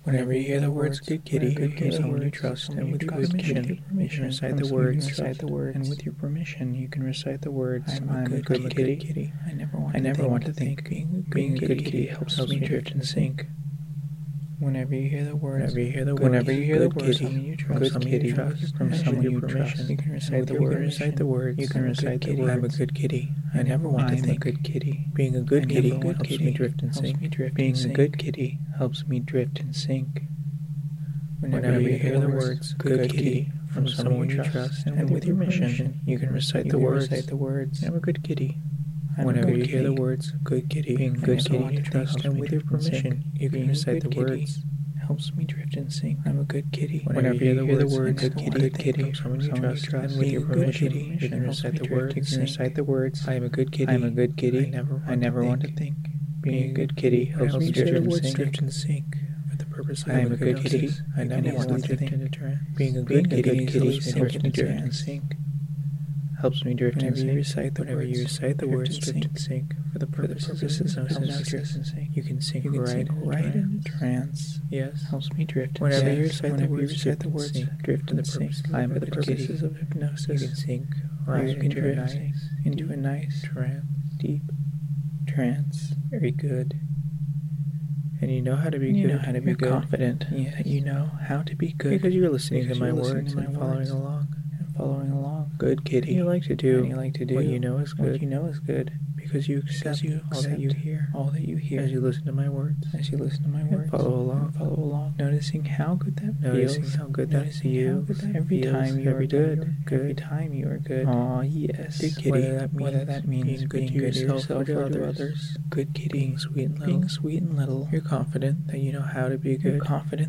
Whenever you hear the words good kitty from someone you trust and with your permission, you can recite the words, and with your permission, you can recite the words, I'm a good kitty. I never want to think being a good kitty helps me drift and sink. Whenever you hear the words, good kitty from someone you trust, you can recite the words, you can recite the words, I'm a good kitty. I never want to think. Good kitty. Being a good kitty helps me drift and sink. Being a good kitty helps me drift and sink. Whenever you hear the words good kitty from someone you trust, and with your permission, you can recite the words, I'm a good kitty. Whenever you hear the words good kitty, being a good kitty you trust, and with your permission, you can recite the words, helps me drift and sink. I'm a good kitty. Whenever you hear the words good kitty from someone you trust, and with your permission, you can recite the words, I am a good kitty. I am a good kitty. I never want to think. Being a good kitty helps me drift and sink. For the purpose I am a good kitty. I never want to think. Being a good kitty helps me drift and sink. Helps me drift and sink. Whenever you recite the words drift and sink, for the purposes of drift and sink, you can sink right in trance. Yes, helps me drift. Whenever you recite the words drift and sink, I am for the purposes of hypnosis. You can sink right into a nice trance, deep trance. Very good. And you know how to be good. You're confident that you know how to be good because you're listening to my words and following along. Good kitty. You like to do what you know is good. Because you accept all that you hear. As you listen to my words. And follow along. Noticing how good that feels. Every time you are good. Aw, yes. Good kitty. Whether that means being good to yourself or to others. Good kitty. Being sweet and little. You're confident that you know how to be good.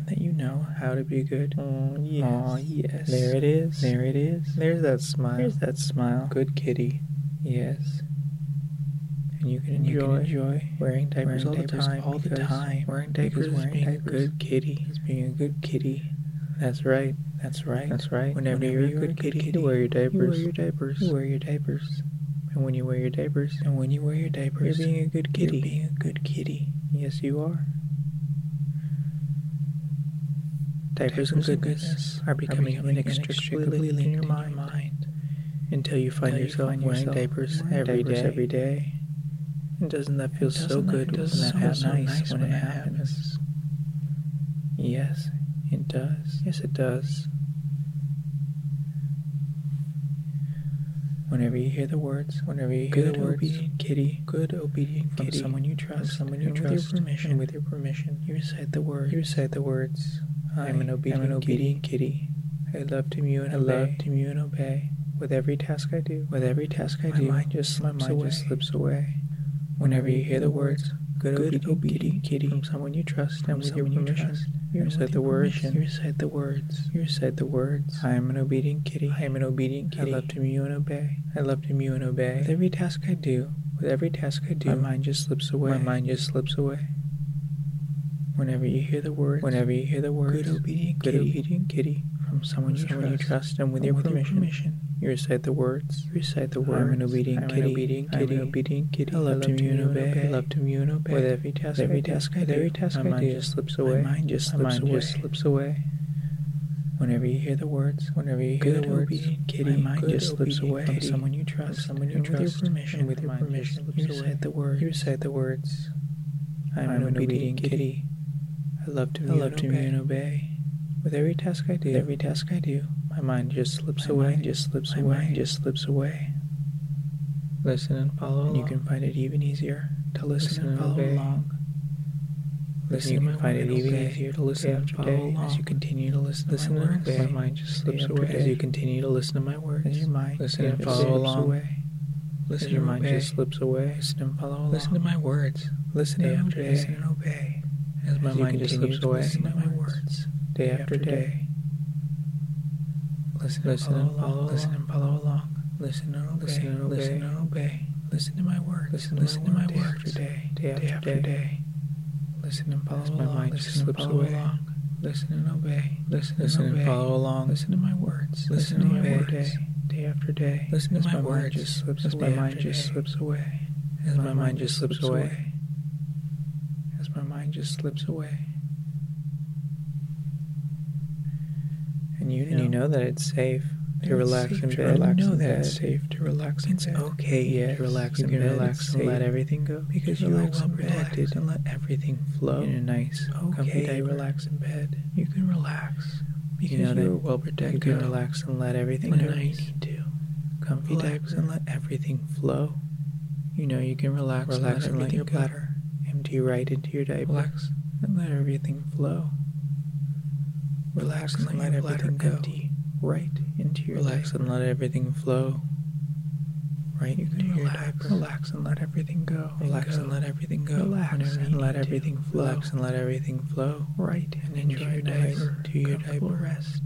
Oh, yes. Aw, yes. There it is. There's that smile. Good kitty. Yes. And you can enjoy wearing diapers all the time. Wearing diapers is being a good kitty. That's right. Whenever you're a good kitty, you wear your diapers. And when you wear your diapers, you're being a good kitty. Yes, you are. Diapers and goodness are becoming inextricably linked in your mind until you find yourself wearing diapers every day. And doesn't that feel so good? Doesn't that feel nice when it happens? Yes, it does. Yes, it does. Whenever you hear the words, good obedient kitty, from someone you trust, and with your permission, you recite the words. I am an obedient kitty. I love to mew and obey. With every task I do, my mind just slips away. Whenever you hear the words, good obedient kitty, from someone you trust, and with your permission, you recite the words. I am an obedient kitty. I love to mew and obey. With every task I do, my mind just slips away. Whenever you hear the words, good obedient kitty, from someone you trust, and with your permission, you recite the words. I'm an obedient kitty. I love to mew and obey. With every task I do, my mind just slips away. Whenever you hear the words, good obedient kitty, my mind just slips away. From someone you trust, and with your permission, you recite the words. I'm an obedient kitty. I love to mew and obey. With every task I do, my mind just slips away. Listen and follow along. And you can find it even easier to listen and follow along. As you continue to listen to my words. My mind just slips away. As you continue to listen to my words. As your mind listen and follow along. Listen, your mind just slips away. Listen and follow along. Listen to my words. Listen and obey. As my mind just slips away. Listen to my words. Day after day. Listen and follow along. Listen and obey. Listen to my words. Listen to my words. Day after day. Listen and follow along. My mind just slips away. Listen and obey. Listen and follow along. Listen to my words. Listen to my words. Day after day. Listen to my words. As my mind just slips away. As my mind just slips away. As my mind just slips away. And you know that it's safe to relax in bed. You know that it's safe to relax in bed. It's okay to relax in bed. You can relax and let everything go because you are well protected and let everything flow in a nice, comfy diaper. Relax in bed. You can relax because you know that you're well protected. You can relax and let everything go. Whenever you need to. Comfy diaper and let everything flow. You know you can relax and let your bladder empty right into your diaper. Relax and let everything flow. Relax and let everything empty right into your diaper. Relax and let everything flow right into your diaper. Relax and let everything go. Relax and let everything go. Relax and let everything flow. Relax and let everything flow right and into your diaper. To your diaper. Rest.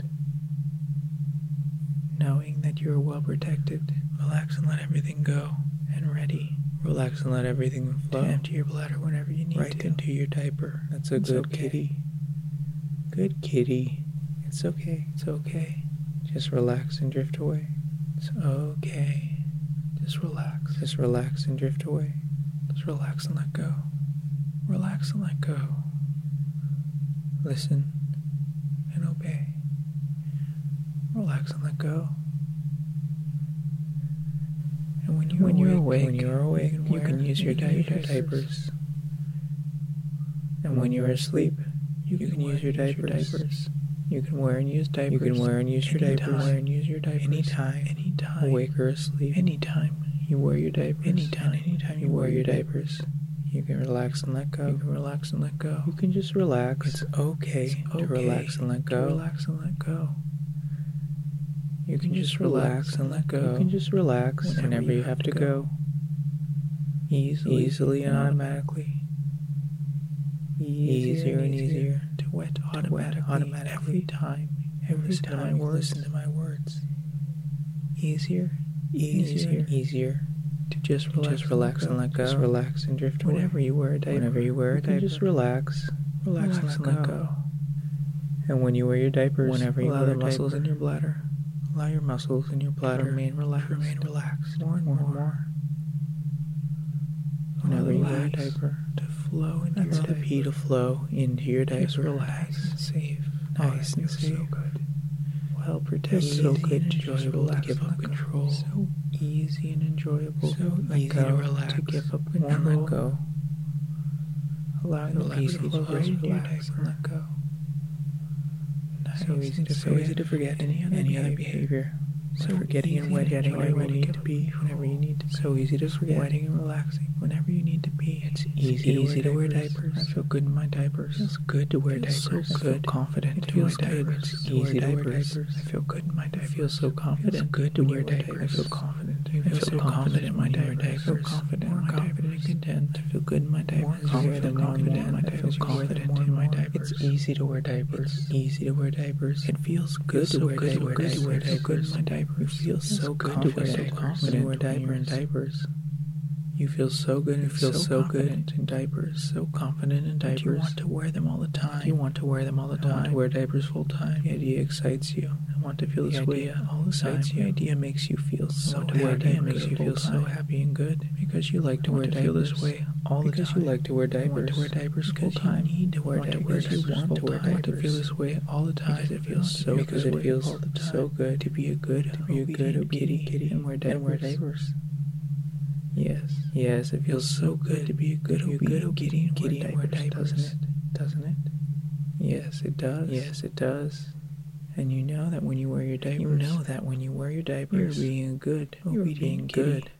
Knowing that you are well protected. Relax and let everything go. And ready. Relax and let everything flow. To empty your bladder whenever you need to. Right into your diaper. That's a good kitty. Good kitty. It's okay. It's okay. Just relax and drift away. It's okay. Just relax. Just relax and drift away. Just relax and let go. Relax and let go. Listen and obey. Relax and let go. And when you're awake, you can use your diapers. And when you're asleep, you can use your diapers. You can wear and use diapers. You can wear and use your diapers. Wear and use your diapers. Anytime. Awake or asleep. Anytime you wear your diapers. Anytime you wear your diapers. You can relax and let go. You can relax and let go. You can just relax. It's okay to relax and let go. Relax and let go. You can just relax and let go. You can just relax whenever you have to go. Easily and automatically. Easier and easier to wet automatically every time you listen to my words. Easier and easier to just relax and let go. Just relax and drift away. Whenever you wear a diaper, just relax and let go. And when you wear your diapers, whenever you allow the muscles in your bladder, allow your muscles in your bladder remain relaxed. More and more. Whenever you wear a diaper, to flow into your diaper. The pee to flow into your diaper. Just relax and safe. Nice and safe. So good. Well protected. It's so good and enjoyable to give up control. So easy and enjoyable. So easy to relax. To give up control and let go. Allowing the pee to flow right into your diaper and let go. So easy to forget any other behavior. So forgetting and wetting whenever you need to be, whenever you need to. So easy to forget. Wetting and relaxing whenever you need to be. It's easy to wear diapers. I feel good in my diapers. It feels good to wear diapers. So good. I feel confident in my diapers. It's easy to wear diapers. I feel good in my diapers. I feel so confident. It's good to wear diapers. I feel confident. I feel so confident in my diapers. I feel confident. More confident and content. I feel good in my diapers. More confident and confident. I feel confident in my diapers. It's easy to wear diapers. Easy to wear diapers. It feels good to wear diapers. I feel good in my diapers. You feel so good to wear diapers. When you're in diapers. You feel so good and feel so good in diapers. So confident in diapers. You want to wear them all the time. You want to wear them all the time. I want to wear diapers full time. The idea excites you. I want to feel this way all the time. The idea makes you feel so happy. The idea makes you feel so happy and good because you like to wear diapers. Feel this way all the time. Because you like to wear diapers. You want to wear diapers full time. You need to wear diapers. You want to wear diapers. I want to feel this way all the time. Because it feels so good. Because it feels so good to be a good obedient kitty and wear diapers. Yes, it feels so good to be a good obedient kitty and wear diapers, doesn't it? Yes, it does. And you know that when you wear your diapers, you're being a good, obedient kitty.